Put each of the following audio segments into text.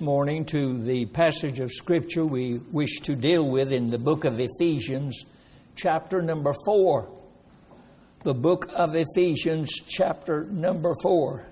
this morning to the passage of Scripture we wish to deal with in the book of Ephesians, chapter number 4. The book of Ephesians, chapter number 4.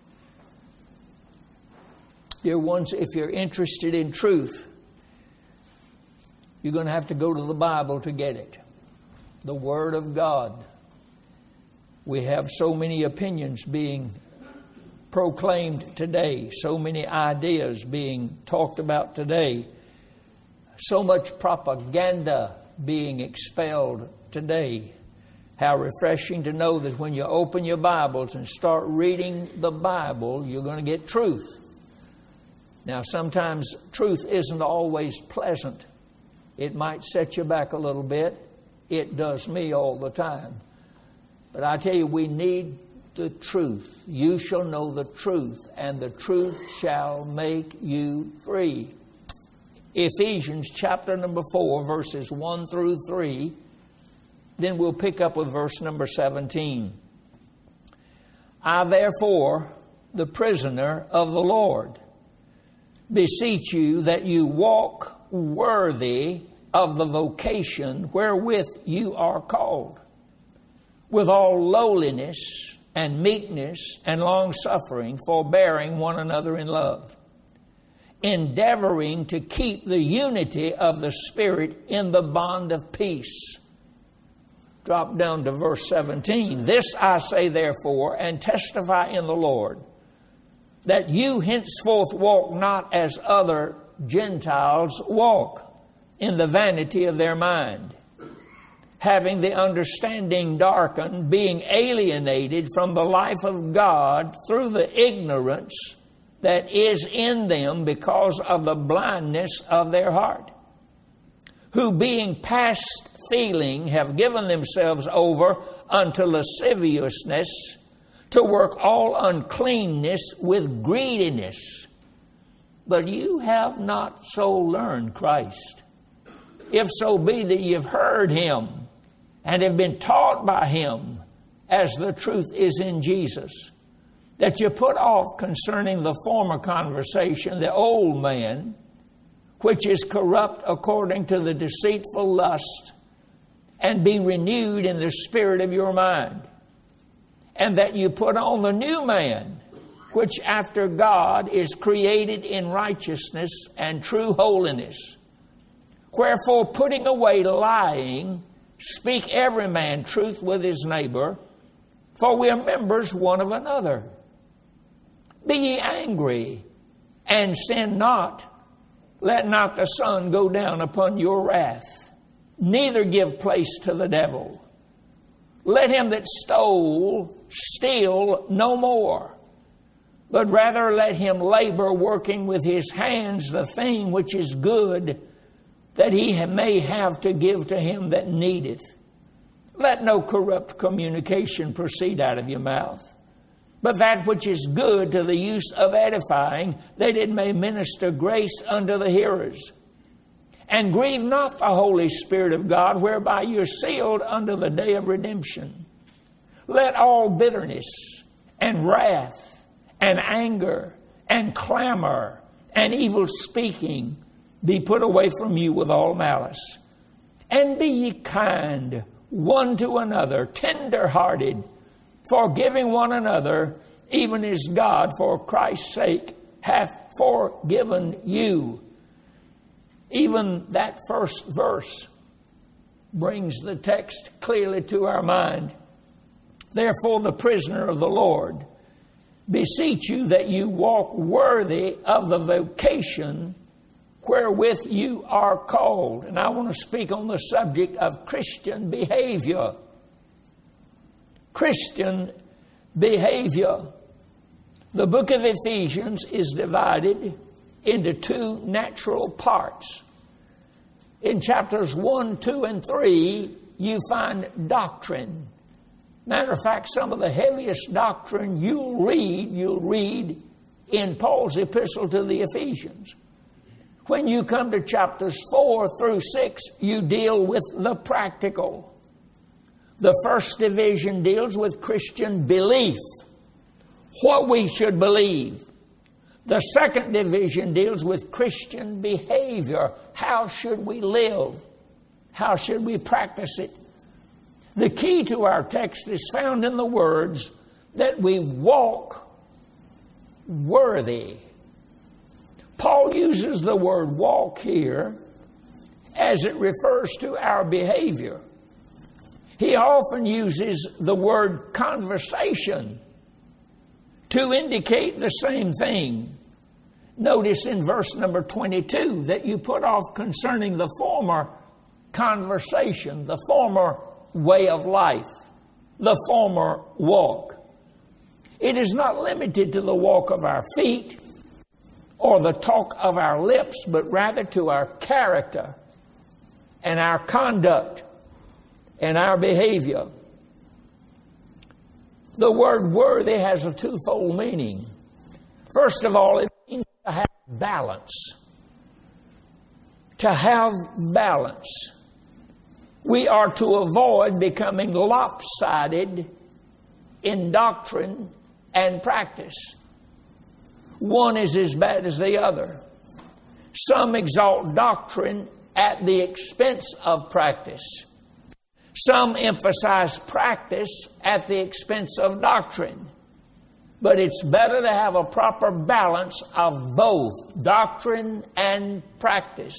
Dear ones, if you're interested in truth, you're going to have to go to the Bible to get it. The Word of God. We have so many opinions being proclaimed today, so many ideas being talked about today, so much propaganda being expelled today. How refreshing to know that when you open your Bibles and start reading the Bible, you're going to get truth. Now, sometimes truth isn't always pleasant. It might set you back a little bit. It does me all the time. But I tell you, we need the truth. You shall know the truth, and the truth shall make you free. Ephesians chapter number 4, verses 1 through 3. Then we'll pick up with verse number 17. I therefore, the prisoner of the Lord, beseech you that you walk worthy of the vocation wherewith you are called, with all lowliness and meekness and long-suffering, forbearing one another in love, endeavoring to keep the unity of the Spirit in the bond of peace. Drop down to verse 17. This I say therefore, and testify in the Lord, that you henceforth walk not as other Gentiles walk, in the vanity of their mind, having the understanding darkened, being alienated from the life of God through the ignorance that is in them because of the blindness of their heart, who being past feeling have given themselves over unto lasciviousness, to work all uncleanness with greediness. But you have not so learned Christ, if so be that you've heard Him and have been taught by Him, as the truth is in Jesus, that you put off concerning the former conversation the old man, which is corrupt according to the deceitful lust, and be renewed in the spirit of your mind, and that you put on the new man, which after God is created in righteousness and true holiness. Wherefore, putting away lying, speak every man truth with his neighbor, for we are members one of another. Be ye angry, and sin not. Let not the sun go down upon your wrath, neither give place to the devil. Let him that stole steal no more, but rather let him labor, working with his hands the thing which is good, that he may have to give to him that needeth. Let no corrupt communication proceed out of your mouth, but that which is good to the use of edifying, that it may minister grace unto the hearers. And grieve not the Holy Spirit of God, whereby you're sealed unto the day of redemption. Let all bitterness and wrath and anger and clamor and evil speaking be put away from you with all malice. And be ye kind one to another, tender-hearted, forgiving one another, even as God for Christ's sake hath forgiven you. Even that first verse brings the text clearly to our mind. Therefore, the prisoner of the Lord, beseech you that you walk worthy of the vocation wherewith you are called. And I want to speak on the subject of Christian behavior. Christian behavior. The book of Ephesians is divided into two natural parts. In chapters 1, 2, and 3, you find doctrine. Matter of fact, some of the heaviest doctrine you'll read in Paul's epistle to the Ephesians. When you come to chapters 4 through 6, you deal with the practical. The first division deals with Christian belief, what we should believe. The second division deals with Christian behavior. How should we live? How should we practice it? The key to our text is found in the words that we walk worthy. Paul uses the word walk here as it refers to our behavior. He often uses the word conversation to indicate the same thing. Notice in verse number 22 that you put off concerning the former conversation, the former way of life, the former walk. It is not limited to the walk of our feet or the talk of our lips, but rather to our character and our conduct and our behavior. The word worthy has a twofold meaning. First of all, it means to have balance. To have balance. We are to avoid becoming lopsided in doctrine and practice. One is as bad as the other. Some exalt doctrine at the expense of practice. Some emphasize practice at the expense of doctrine. But it's better to have a proper balance of both doctrine and practice.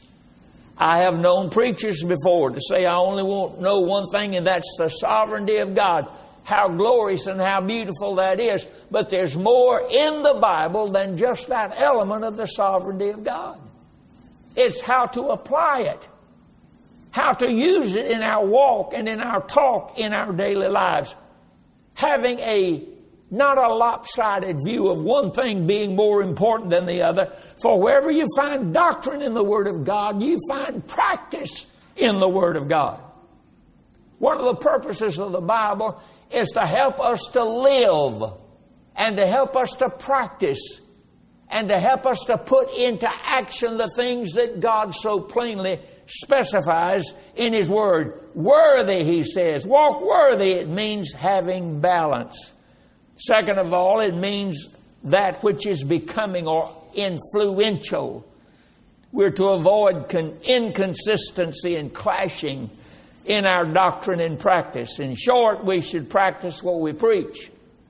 I have known preachers before to say, I only know one thing, and that's the sovereignty of God. How glorious and how beautiful that is. But there's more in the Bible than just that element of the sovereignty of God. It's how to apply it. How to use it in our walk and in our talk in our daily lives. Having not a lopsided view of one thing being more important than the other. For wherever you find doctrine in the Word of God, you find practice in the Word of God. One of the purposes of the Bible is to help us to live and to help us to practice and to help us to put into action the things that God so plainly specifies in His Word. Worthy, He says. Walk worthy. It means having balance. Second of all, it means that which is becoming or influential. We're to avoid inconsistency and clashing in our doctrine and practice. In short, we should practice what we preach.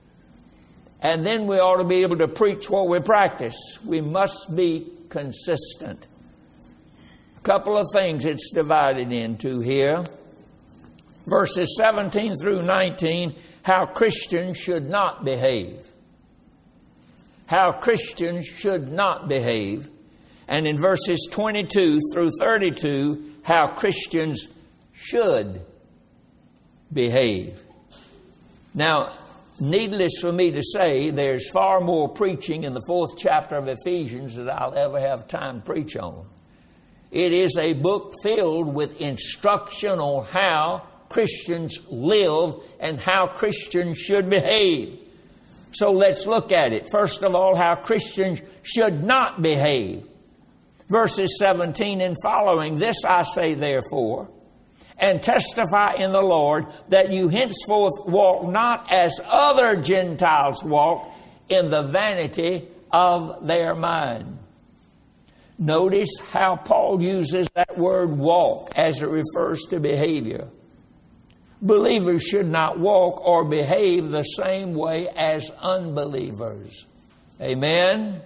And then we ought to be able to preach what we practice. We must be consistent. A couple of things it's divided into here. Verses 17 through 19, how Christians should not behave. How Christians should not behave. And in verses 22 through 32, how Christians should behave. Now, needless for me to say, there's far more preaching in the 4th chapter of Ephesians that I'll ever have time to preach on. It is a book filled with instruction on how Christians live and how Christians should behave. So let's look at it. First of all, how Christians should not behave. Verses 17 and following, this I say therefore, and testify in the Lord, that you henceforth walk not as other Gentiles walk, in the vanity of their mind. Notice how Paul uses that word walk as it refers to behavior. Believers should not walk or behave the same way as unbelievers. Amen?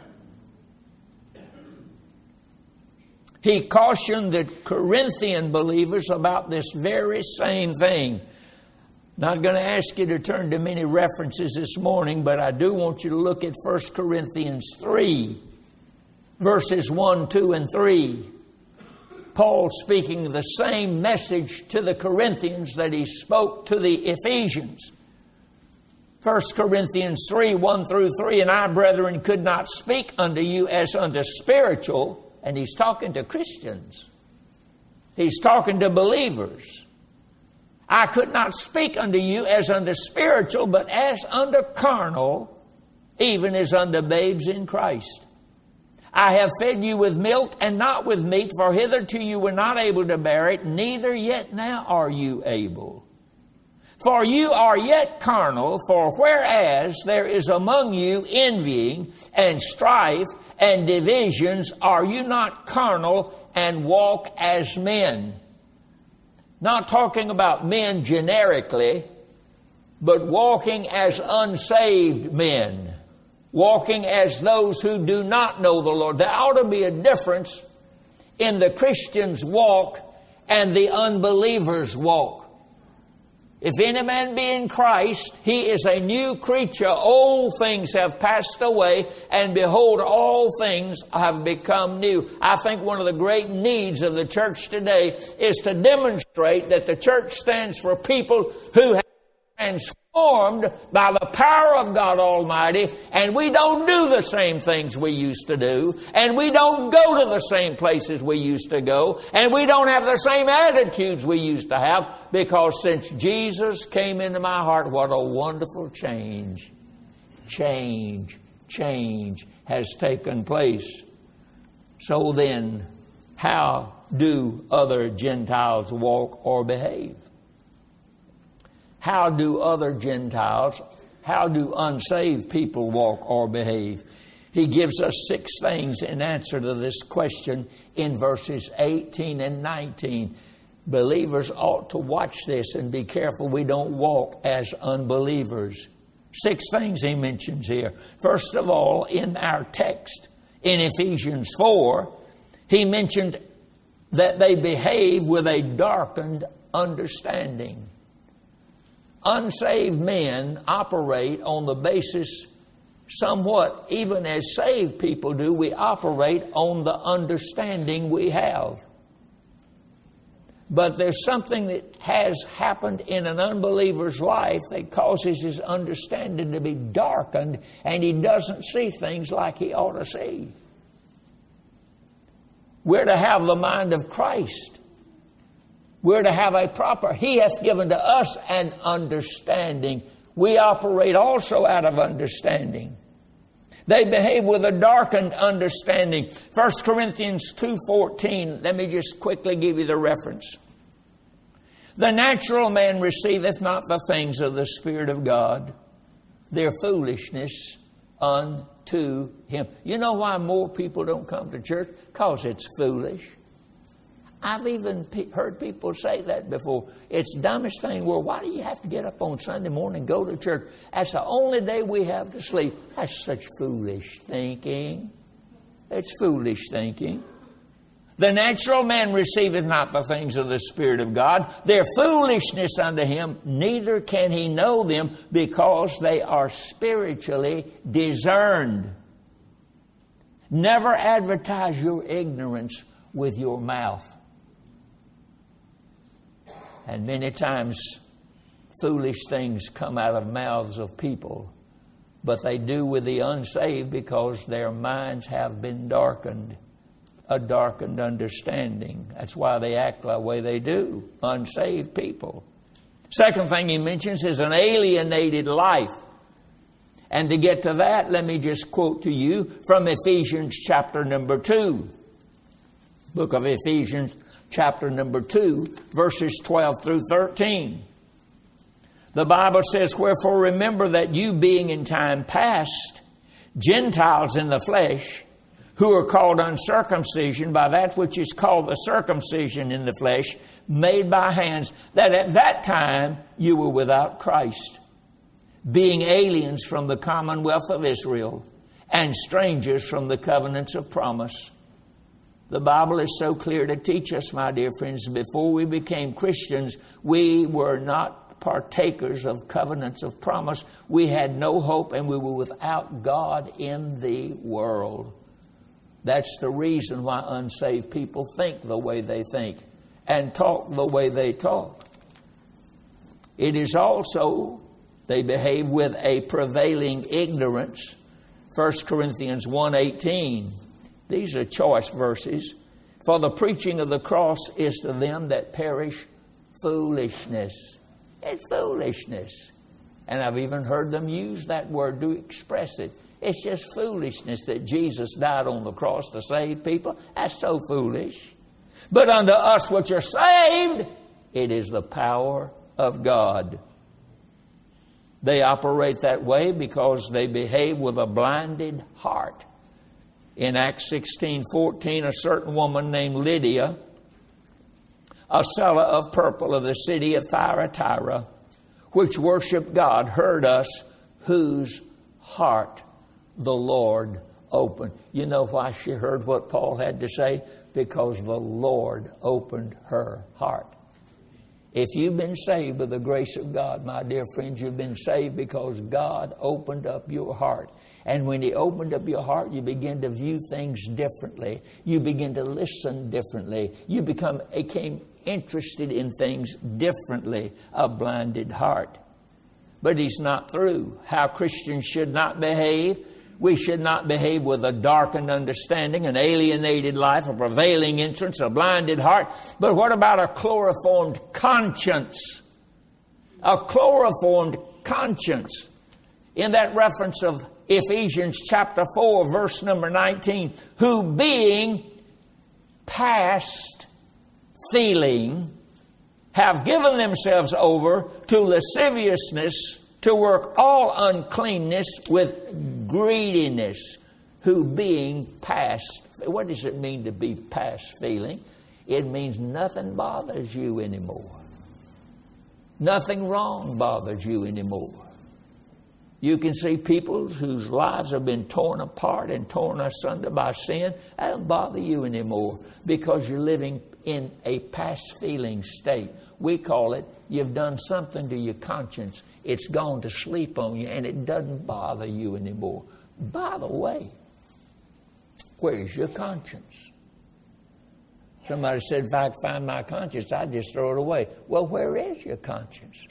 He cautioned the Corinthian believers about this very same thing. Not going to ask you to turn to many references this morning, but I do want you to look at 1 Corinthians 3, verses 1, 2, and 3. Paul speaking the same message to the Corinthians that he spoke to the Ephesians. 1 Corinthians 3, 1 through 3, and I, brethren, could not speak unto you as unto spiritual. And he's talking to Christians. He's talking to believers. I could not speak unto you as unto spiritual, but as unto carnal, even as unto babes in Christ. I have fed you with milk and not with meat, for hitherto you were not able to bear it, neither yet now are you able. For you are yet carnal, for whereas there is among you envying and strife and divisions, are you not carnal and walk as men? Not talking about men generically, but walking as unsaved men. Walking as those who do not know the Lord. There ought to be a difference in the Christian's walk and the unbeliever's walk. If any man be in Christ, he is a new creature. Old things have passed away, and behold, all things have become new. I think one of the great needs of the church today is to demonstrate that the church stands for people who have been transformed by the power of God Almighty, and we don't do the same things we used to do, and we don't go to the same places we used to go, and we don't have the same attitudes we used to have, because since Jesus came into my heart, what a wonderful change has taken place. So then, how do other Gentiles walk or behave? How do other Gentiles, how do unsaved people walk or behave? He gives us 6 things in answer to this question in verses 18 and 19. Believers ought to watch this and be careful we don't walk as unbelievers. 6 things he mentions here. First of all, in our text, in Ephesians 4, he mentioned that they behave with a darkened understanding. Unsaved men operate on the basis, somewhat, even as saved people do, we operate on the understanding we have. But there's something that has happened in an unbeliever's life that causes his understanding to be darkened, and he doesn't see things like he ought to see. We're to have the mind of Christ. We're to have a proper, He hath given to us an understanding. We operate also out of understanding. They behave with a darkened understanding. 1 Corinthians 2:14, let me just quickly give you the reference. The natural man receiveth not the things of the Spirit of God, their foolishness unto him. You know why more people don't come to church? Because it's foolish. I've even heard people say that before. It's the dumbest thing in the world. Why do you have to get up on Sunday morning and go to church? That's the only day we have to sleep. That's such foolish thinking. It's foolish thinking. The natural man receiveth not the things of the Spirit of God. Their foolishness unto him, neither can he know them, because they are spiritually discerned. Never advertise your ignorance with your mouth. And many times foolish things come out of mouths of people, but they do with the unsaved because their minds have been darkened, a darkened understanding. That's why they act the way they do, unsaved people. Second thing he mentions is an alienated life. And to get to that, let me just quote to you from Ephesians chapter number 2. Book of Ephesians chapter number 2, verses 12 through 13. The Bible says, wherefore remember that you being in time past Gentiles in the flesh, who are called uncircumcision by that which is called the circumcision in the flesh, made by hands, that at that time you were without Christ, being aliens from the commonwealth of Israel, and strangers from the covenants of promise. The Bible is so clear to teach us, my dear friends, before we became Christians, we were not partakers of covenants of promise. We had no hope, and we were without God in the world. That's the reason why unsaved people think the way they think and talk the way they talk. It is also, they behave with a prevailing ignorance. 1 Corinthians 1:18. These are choice verses. For the preaching of the cross is to them that perish foolishness. It's foolishness. And I've even heard them use that word to express it. It's just foolishness that Jesus died on the cross to save people. That's so foolish. But unto us which are saved, it is the power of God. They operate that way because they behave with a blinded heart. In Acts 16:14, a certain woman named Lydia, a seller of purple of the city of Thyatira, which worshiped God, heard us, whose heart the Lord opened. You know why she heard what Paul had to say? Because the Lord opened her heart. If you've been saved by the grace of God, my dear friends, you've been saved because God opened up your heart. And when He opened up your heart, you begin to view things differently. You begin to listen differently. You became interested in things differently, a blinded heart. But He's not through. How Christians should not behave. We should not behave with a darkened understanding, an alienated life, a prevailing entrance, a blinded heart. But what about a chloroformed conscience? A chloroformed conscience. In that reference of Ephesians chapter 4, verse number 19, who being past feeling, have given themselves over to lasciviousness, to work all uncleanness with greediness, who being past. What does it mean to be past feeling? It means nothing bothers you anymore. Nothing wrong bothers you anymore. You can see people whose lives have been torn apart and torn asunder by sin. That don't bother you anymore because you're living in a past feeling state. We call it, you've done something to your conscience. It's gone to sleep on you and it doesn't bother you anymore. By the way, where's your conscience? Somebody said, if I could find my conscience, I'd just throw it away. Well, where is your conscience?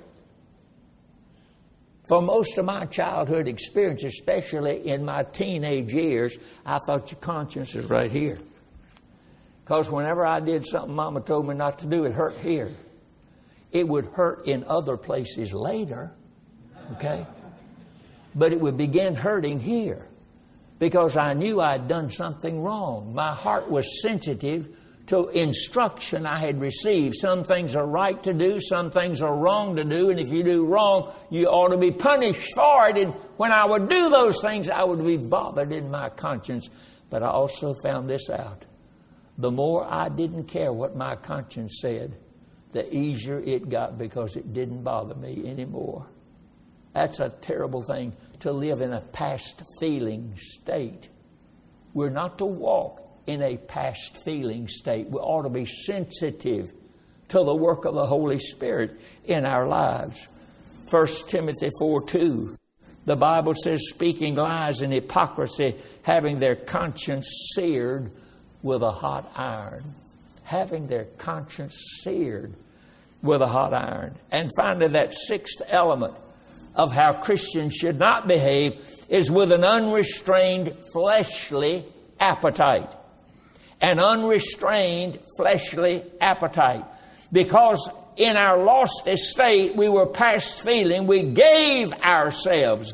For most of my childhood experience, especially in my teenage years, I thought your conscience is right here. Because whenever I did something Mama told me not to do, it hurt here. It would hurt in other places later, okay? But it would begin hurting here because I knew I'd done something wrong. My heart was sensitive to instruction I had received. Some things are right to do, some things are wrong to do, and if you do wrong, you ought to be punished for it. And when I would do those things, I would be bothered in my conscience. But I also found this out. The more I didn't care what my conscience said, the easier it got because it didn't bother me anymore. That's a terrible thing, to live in a past feeling state. We're not to walk in a past feeling state. We ought to be sensitive to the work of the Holy Spirit in our lives. 1 Timothy 4:2, the Bible says, speaking lies and hypocrisy, having their conscience seared with a hot iron. Having their conscience seared with a hot iron. And finally, that sixth element of how Christians should not behave is with an unrestrained fleshly appetite. An unrestrained fleshly appetite. Because in our lost estate, we were past feeling. We gave ourselves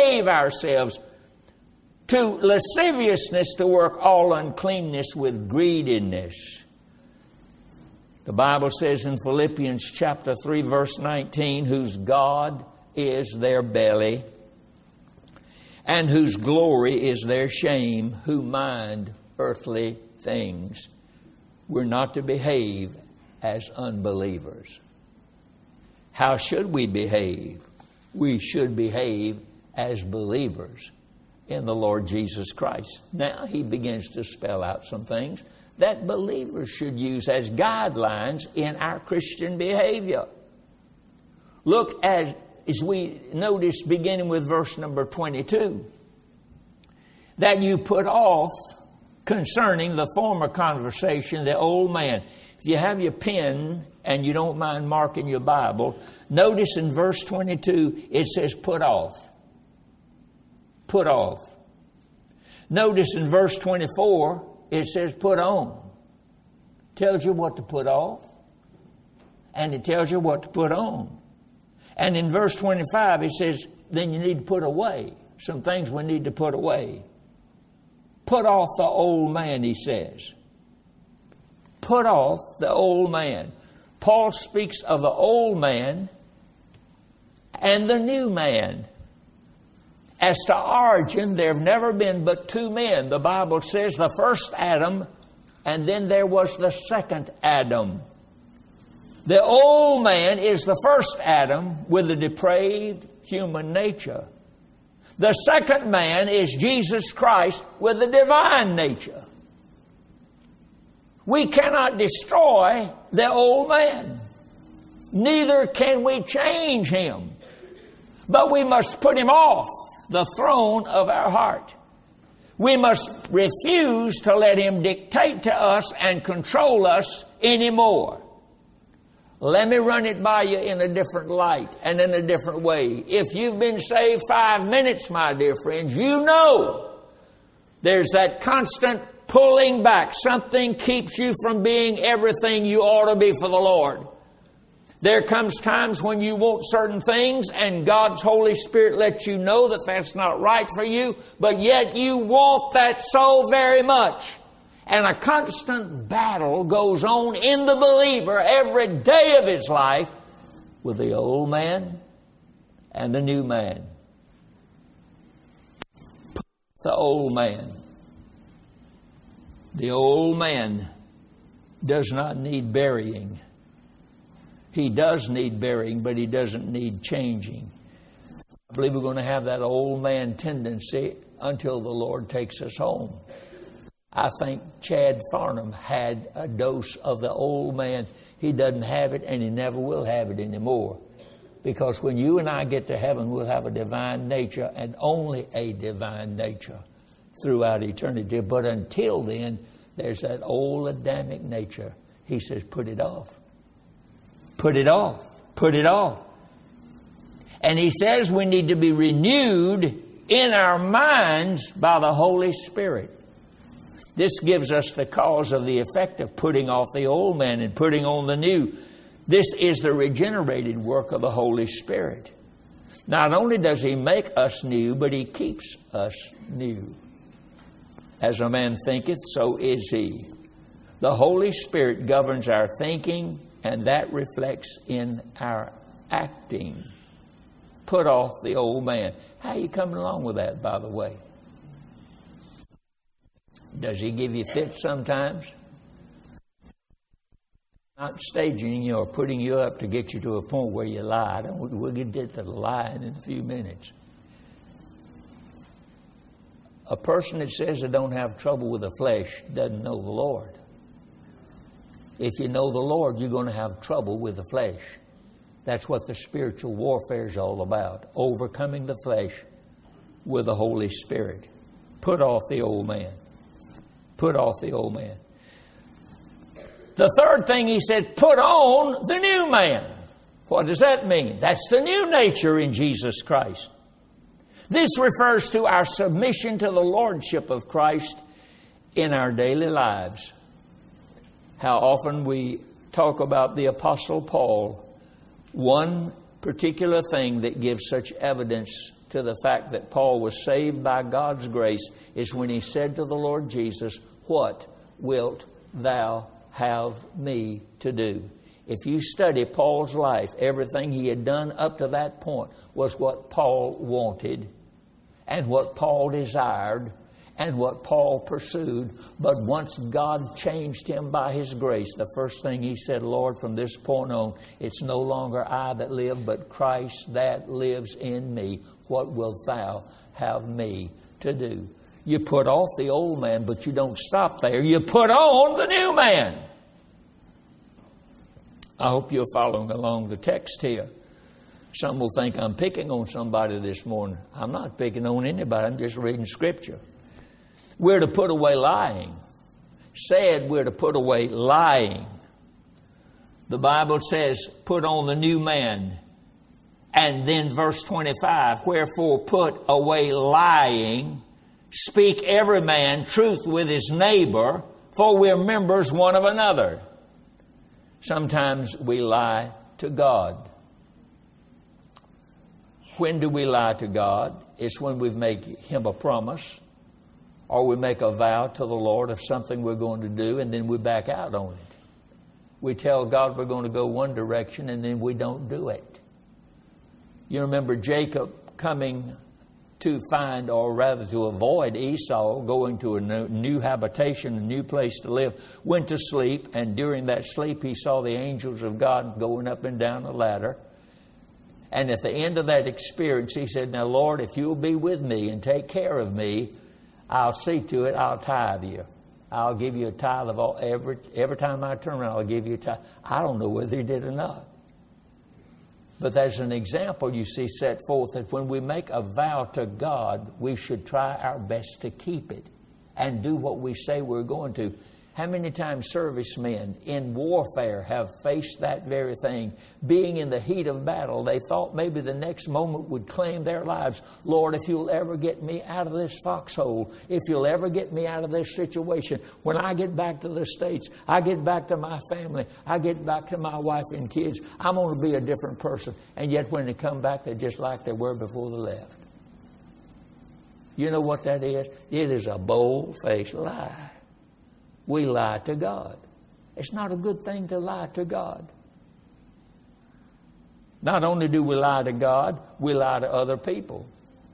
to lasciviousness, to work all uncleanness with greediness. The Bible says in Philippians chapter 3, verse 19, whose God is their belly, and whose glory is their shame, who mind earthly things. We're not to behave as unbelievers. How should we behave? We should behave as believers in the Lord Jesus Christ. Now he begins to spell out some things that believers should use as guidelines in our Christian behavior. Look as we notice beginning with verse number 22, that you put off concerning the former conversation, the old man. If you have your pen and you don't mind marking your Bible, notice in verse 22 it says put off. Put off. Notice in verse 24 it says put on. Tells you what to put off, and it tells you what to put on. And in verse 25 it says then you need to put away some things we need to put away. Put off the old man, he says. Put off the old man. Paul speaks of the old man and the new man. As to origin, there have never been but two men. The Bible says the first Adam, and then there was the second Adam. The old man is the first Adam with the depraved human nature. The second man is Jesus Christ with the divine nature. We cannot destroy the old man. Neither can we change him. But we must put him off the throne of our heart. We must refuse to let him dictate to us and control us anymore. Let me run it by you in a different light and in a different way. If you've been saved 5 minutes, my dear friends, you know there's that constant pulling back. Something keeps you from being everything you ought to be for the Lord. There comes times when you want certain things and God's Holy Spirit lets you know that that's not right for you, but yet you want that so very much. And a constant battle goes on in the believer every day of his life with the old man and the new man. The old man. The old man does not need burying. He does need burying, but he doesn't need changing. I believe we're going to have that old man tendency until the Lord takes us home. I think Chad Farnham had a dose of the old man. He doesn't have it, and he never will have it anymore. Because when you and I get to heaven, we'll have a divine nature, and only a divine nature throughout eternity. But until then, there's that old Adamic nature. He says, put it off. Put it off. Put it off. And he says we need to be renewed in our minds by the Holy Spirit. This gives us the cause of the effect of putting off the old man and putting on the new. This is the regenerated work of the Holy Spirit. Not only does he make us new, but he keeps us new. As a man thinketh, so is he. The Holy Spirit governs our thinking, and that reflects in our acting. Put off the old man. How are you coming along with that, by the way? Does he give you fits sometimes? Not staging you or putting you up to get you to a point where you lie. We'll get to the lying in a few minutes. A person that says they don't have trouble with the flesh doesn't know the Lord. If you know the Lord, you're going to have trouble with the flesh. That's what the spiritual warfare is all about. Overcoming the flesh with the Holy Spirit. Put off the old man. Put off the old man. The third thing he said, put on the new man. What does that mean? That's the new nature in Jesus Christ. This refers to our submission to the Lordship of Christ in our daily lives. How often we talk about the Apostle Paul. One particular thing that gives such evidence to the fact that Paul was saved by God's grace is when he said to the Lord Jesus, what wilt thou have me to do? If you study Paul's life, everything he had done up to that point was what Paul wanted and what Paul desired and what Paul pursued. But once God changed him by His grace, the first thing he said, Lord, from this point on, it's no longer I that live, but Christ that lives in me. What wilt thou have me to do? You put off the old man, but you don't stop there. You put on the new man. I hope you're following along the text here. Some will think I'm picking on somebody this morning. I'm not picking on anybody. I'm just reading Scripture. We're to put away lying. Said we're to put away lying. The Bible says, put on the new man. And then verse 25, wherefore put away lying, speak every man truth with his neighbor, for we're members one of another. Sometimes we lie to God. When do we lie to God? It's when we've made Him a promise, or we make a vow to the Lord of something we're going to do, and then we back out on it. We tell God we're going to go one direction, and then we don't do it. You remember Jacob coming to find, or rather to avoid Esau, going to a new habitation, a new place to live, went to sleep, and during that sleep he saw the angels of God going up and down a ladder. And at the end of that experience, he said, now, Lord, if you'll be with me and take care of me, I'll see to it, I'll tithe you. I'll give you a tithe of all, every time I turn around, I'll give you a tithe. I don't know whether he did or not. But there's an example, you see, set forth that when we make a vow to God, we should try our best to keep it and do what we say we're going to. How many times servicemen in warfare have faced that very thing? Being in the heat of battle, they thought maybe the next moment would claim their lives. Lord, if you'll ever get me out of this foxhole, if you'll ever get me out of this situation, when I get back to the States, I get back to my family, I get back to my wife and kids, I'm going to be a different person. And yet when they come back, they're just like they were before they left. You know what that is? It is a bold-faced lie. We lie to God. It's not a good thing to lie to God. Not only do we lie to God, we lie to other people.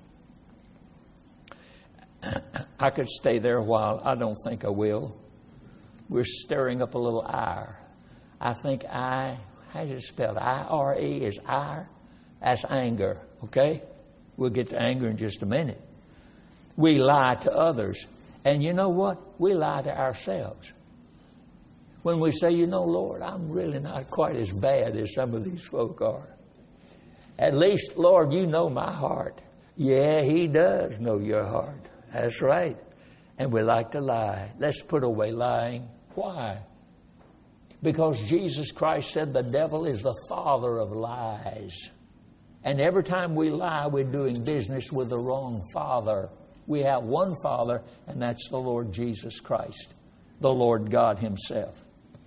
I could stay there a while. I don't think I will. We're stirring up a little ire. I think how's it spelled? I-R-E is ire. That's anger, okay? We'll get to anger in just a minute. We lie to others. And you know what? We lie to ourselves. When we say, you know, Lord, I'm really not quite as bad as some of these folk are. At least, Lord, you know my heart. Yeah, He does know your heart. That's right. And we like to lie. Let's put away lying. Why? Because Jesus Christ said the devil is the father of lies. And every time we lie, we're doing business with the wrong father. We have one Father, and that's the Lord Jesus Christ, the Lord God Himself.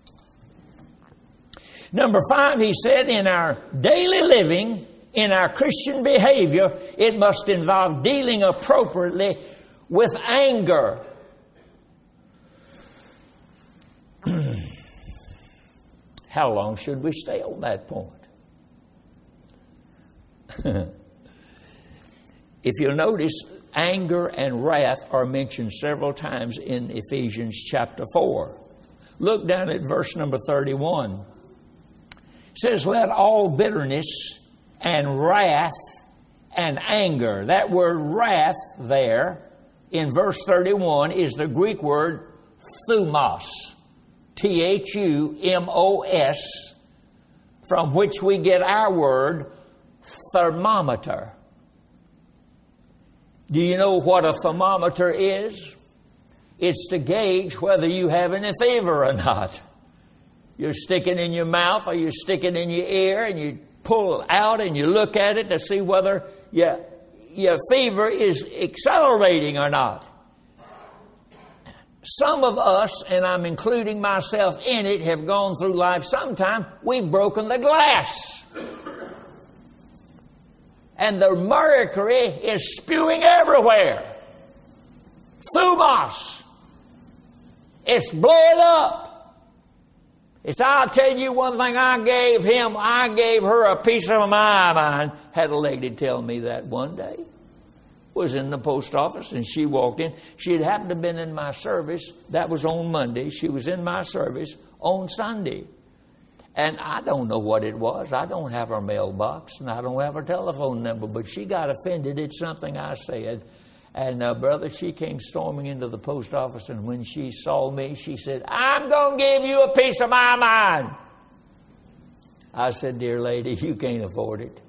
Number 5, he said, in our daily living, in our Christian behavior, it must involve dealing appropriately with anger. How long should we stay on that point? If you'll notice, anger and wrath are mentioned several times in Ephesians chapter 4. Look down at verse number 31. It says, let all bitterness and wrath and anger. That word wrath there in verse 31 is the Greek word thumos. Thumos, from which we get our word thermometer. Do you know what a thermometer is? It's to gauge whether you have any fever or not. You're sticking in your mouth or you're sticking in your ear, and you pull out and you look at it to see whether your fever is accelerating or not. Some of us, and I'm including myself in it, have gone through life sometime. We've broken the glass. And the mercury is spewing everywhere. Thumos. It's blowing up. I'll tell you one thing, I gave her a piece of my mind. Had a lady tell me that one day. Was in the post office, and she walked in. She had happened to have been in my service. That was on Monday. She was in my service on Sunday. And I don't know what it was. I don't have her mailbox, and I don't have her telephone number. But she got offended at something I said. And, brother, she came storming into the post office, and when she saw me, she said, I'm going to give you a piece of my mind. I said, dear lady, you can't afford it.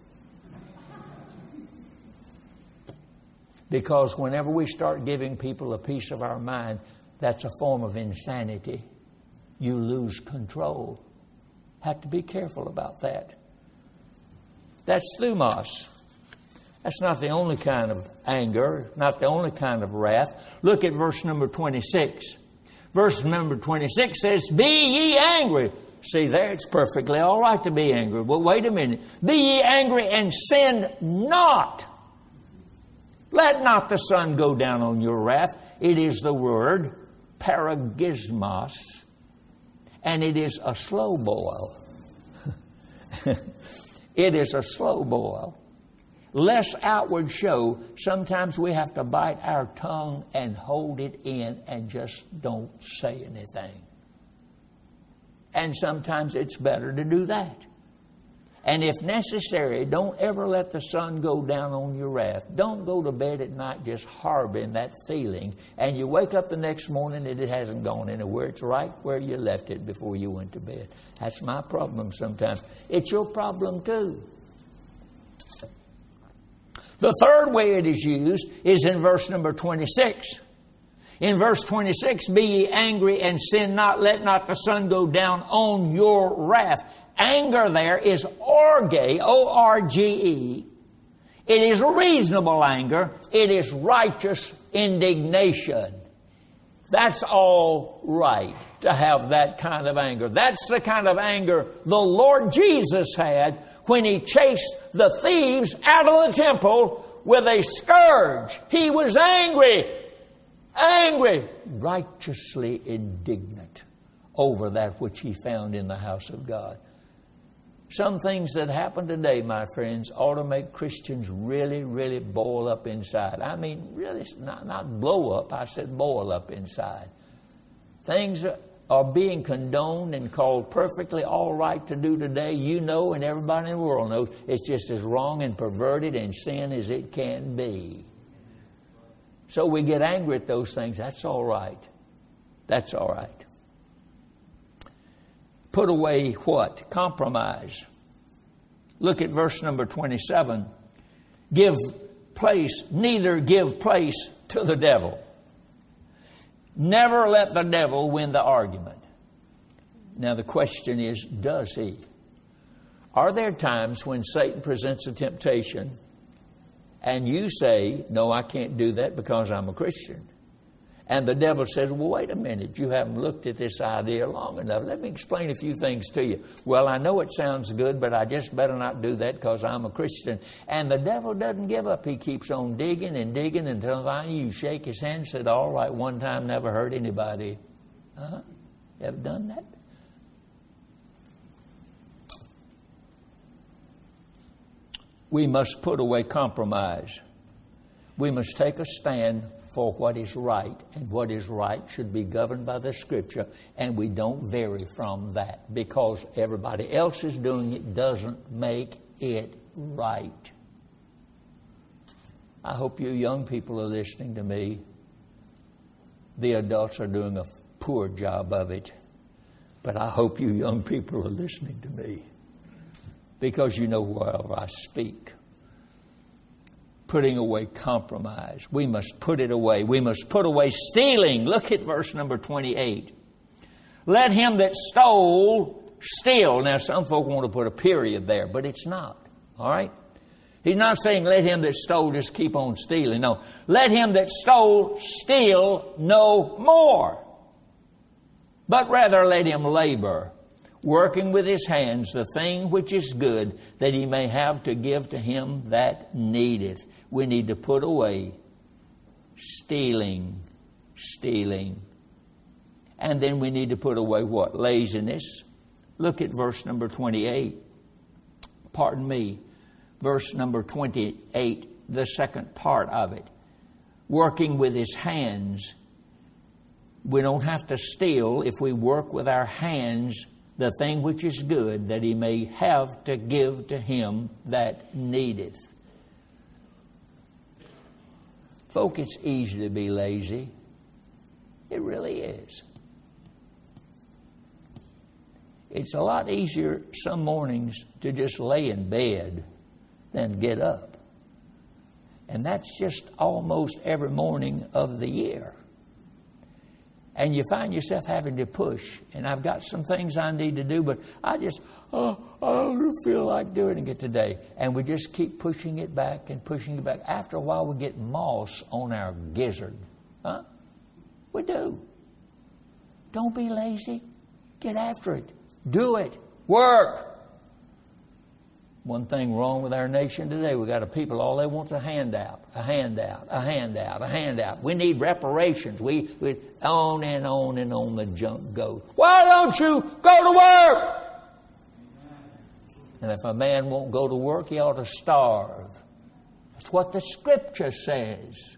Because whenever we start giving people a piece of our mind, that's a form of insanity. You lose control. Have to be careful about that. That's thumos. That's not the only kind of anger, not the only kind of wrath. Look at verse number 26. Verse number 26 says, be ye angry. See there, it's perfectly all right to be angry. But wait a minute. Be ye angry and sin not. Let not the sun go down on your wrath. It is the word paragismos. And it is a slow boil. It is a slow boil. less outward show, sometimes we have to bite our tongue and hold it in and just don't say anything. And sometimes it's better to do that. And if necessary, don't ever let the sun go down on your wrath. Don't go to bed at night just harboring that feeling. And you wake up the next morning and it hasn't gone anywhere. It's right where you left it before you went to bed. That's my problem sometimes. It's your problem too. The third way it is used is in verse number 26. In verse 26, be ye angry and sin not, let not the sun go down on your wrath. Anger there is orge, O-R-G-E. It is reasonable anger. It is righteous indignation. That's all right to have that kind of anger. That's the kind of anger the Lord Jesus had when He chased the thieves out of the temple with a scourge. He was angry, righteously indignant over that which He found in the house of God. Some things that happen today, my friends, ought to make Christians really, really boil up inside. I mean, really, not blow up. I said boil up inside. Things are being condoned and called perfectly all right to do today. You know, and everybody in the world knows it's just as wrong and perverted and sin as it can be. So we get angry at those things. That's all right. That's all right. Put away what? Compromise. Look at verse number 27. Neither give place to the devil. Never let the devil win the argument. Now the question is, does he? Are there times when Satan presents a temptation and you say, no, I can't do that because I'm a Christian? And the devil says, well, wait a minute, you haven't looked at this idea long enough. Let me explain a few things to you. Well, I know it sounds good, but I just better not do that because I'm a Christian. And the devil doesn't give up. He keeps on digging and digging until you shake his hand and said, all right, one time never hurt anybody. You ever done that? We must put away compromise. We must take a stand for what is right, and what is right should be governed by the Scripture, and we don't vary from that because everybody else is doing it doesn't make it right. I hope you young people are listening to me. The adults are doing a poor job of it, but I hope you young people are listening to me because you know wherever I speak. Putting away compromise. We must put it away. We must put away stealing. Look at verse number 28. Let him that stole steal. Now, some folk want to put a period there, but it's not. All right? He's not saying let him that stole just keep on stealing. No. Let him that stole steal no more, but rather let him labor, working with his hands the thing which is good, that he may have to give to him that needeth. We need to put away stealing. And then we need to put away what? Laziness. Look at verse number 28. Pardon me. Verse number 28, the second part of it. Working with his hands. We don't have to steal if we work with our hands the thing which is good, that he may have to give to him that needeth. Folk, it's easy to be lazy. It really is. It's a lot easier some mornings to just lay in bed than get up. And that's just almost every morning of the year. And you find yourself having to push. And I've got some things I need to do, but I don't feel like doing it today. And we just keep pushing it back and pushing it back. After a while, we get moss on our gizzard. We do. Don't be lazy. Get after it. Do it. Work. One thing wrong with our nation today, we got a people, all they want is a handout, a handout, a handout, a handout. We need reparations. We on and on and on the junk goes. Why don't you go to work? And if a man won't go to work, he ought to starve. It's what the Scripture says.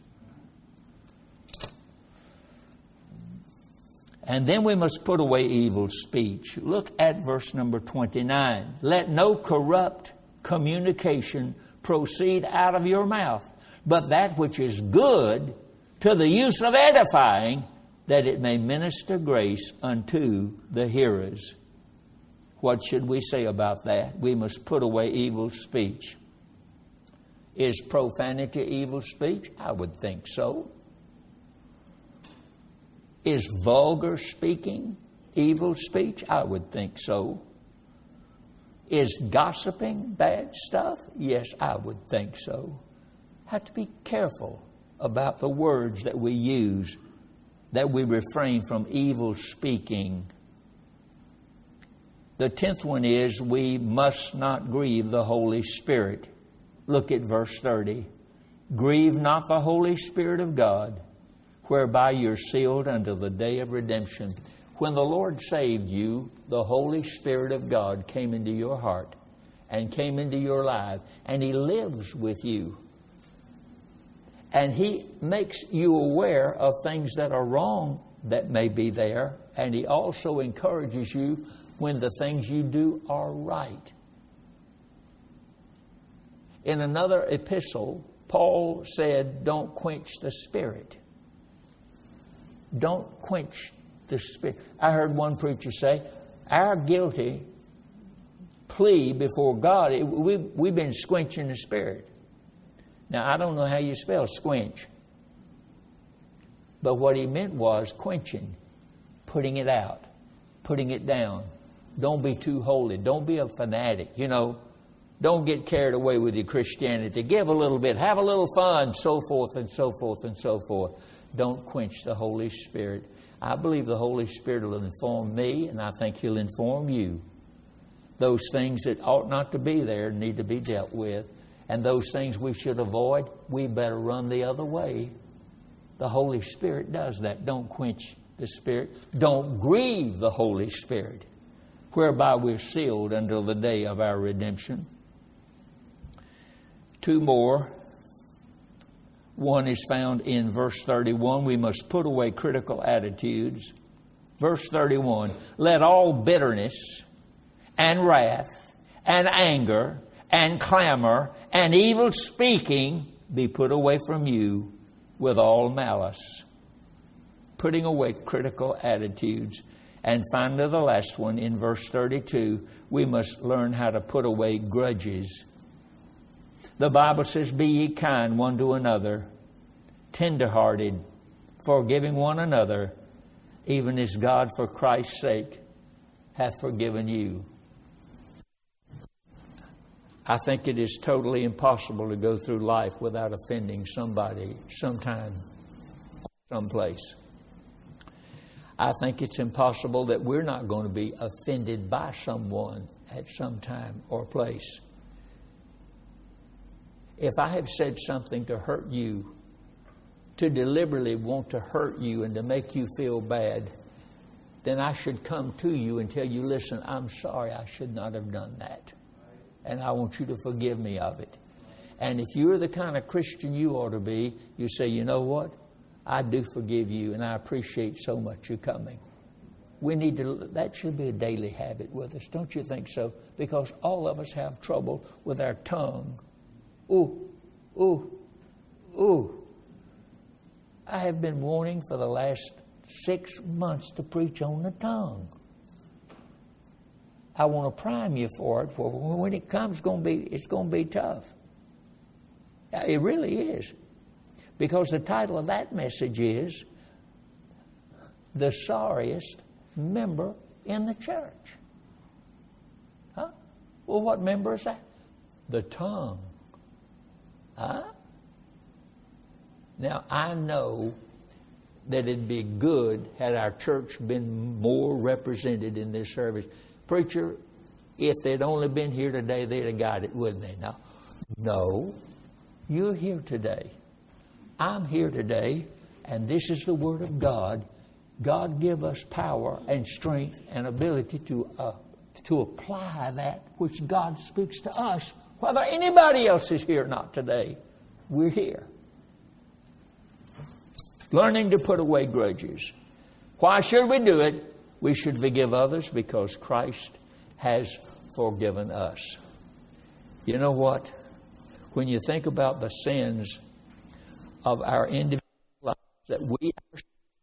And then we must put away evil speech. Look at verse number 29. Let no corrupt communication proceed out of your mouth, but that which is good to the use of edifying, that it may minister grace unto the hearers. What should we say about that? We must put away evil speech. Is profanity evil speech? I would think so. Is vulgar speaking evil speech? I would think so. Is gossiping bad stuff? Yes, I would think so. Have to be careful about the words that we use, that we refrain from evil speaking. The 10th one is we must not grieve the Holy Spirit. Look at verse 30. Grieve not the Holy Spirit of God, whereby you're sealed unto the day of redemption. When the Lord saved you, the Holy Spirit of God came into your heart and came into your life, and He lives with you. And He makes you aware of things that are wrong that may be there, and He also encourages you when the things you do are right. In another epistle, Paul said, don't quench the Spirit. Don't quench the Spirit. I heard one preacher say, our guilty plea before God, we've been squenching the Spirit. Now, I don't know how you spell squench. But what he meant was quenching, putting it out, putting it down. Don't be too holy. Don't be a fanatic. Don't get carried away with your Christianity. Give a little bit. Have a little fun, so forth and so forth and so forth. Don't quench the Holy Spirit. I believe the Holy Spirit will inform me, and I think He'll inform you. Those things that ought not to be there need to be dealt with. And those things we should avoid, we better run the other way. The Holy Spirit does that. Don't quench the Spirit. Don't grieve the Holy Spirit, whereby we're sealed until the day of our redemption. Two more. One is found in verse 31. We must put away critical attitudes. Verse 31. Let all bitterness and wrath and anger and clamor and evil speaking be put away from you with all malice. Putting away critical attitudes. And finally, the last one in verse 32. We must learn how to put away grudges. The Bible says, be ye kind one to another, tender-hearted, forgiving one another, even as God for Christ's sake hath forgiven you. I think it is totally impossible to go through life without offending somebody sometime, someplace. I think it's impossible that we're not going to be offended by someone at some time or place. If I have said something to hurt you, to deliberately want to hurt you and to make you feel bad, then I should come to you and tell you, listen, I'm sorry, I should not have done that. And I want you to forgive me of it. And if you're the kind of Christian you ought to be, you say, you know what? I do forgive you, and I appreciate so much you coming. That should be a daily habit with us, don't you think so? Because all of us have trouble with our tongue. Ooh, ooh, ooh. I have been wanting for the last 6 months to preach on the tongue. I want to prime you for it. For when it comes, it's going to be tough. It really is. Because the title of that message is The Sorriest Member in the Church. Huh? Well, what member is that? The tongue. Huh? Now, I know that it'd be good had our church been more represented in this service. Preacher, if they'd only been here today, they'd have got it, wouldn't they? Now, no, you're here today. I'm here today, and this is the Word of God. God give us power and strength and ability to apply that which God speaks to us, whether anybody else is here or not today. We're here. Learning to put away grudges. Why should we do it? We should forgive others because Christ has forgiven us. You know what? When you think about the sins of our individual lives, that we are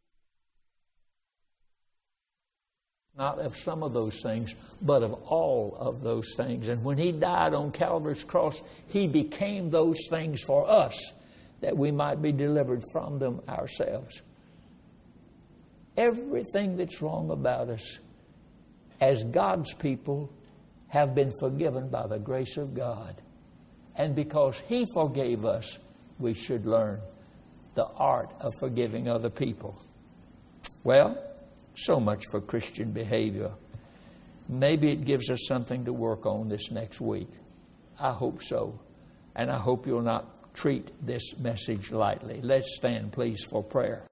not of some of those things, but of all of those things. And when He died on Calvary's cross, He became those things for us, that we might be delivered from them ourselves. Everything that's wrong about us, as God's people, have been forgiven by the grace of God. And because He forgave us, we should learn the art of forgiving other people. Well, so much for Christian behavior. Maybe it gives us something to work on this next week. I hope so. And I hope you'll not treat this message lightly. Let's stand, please, for prayer.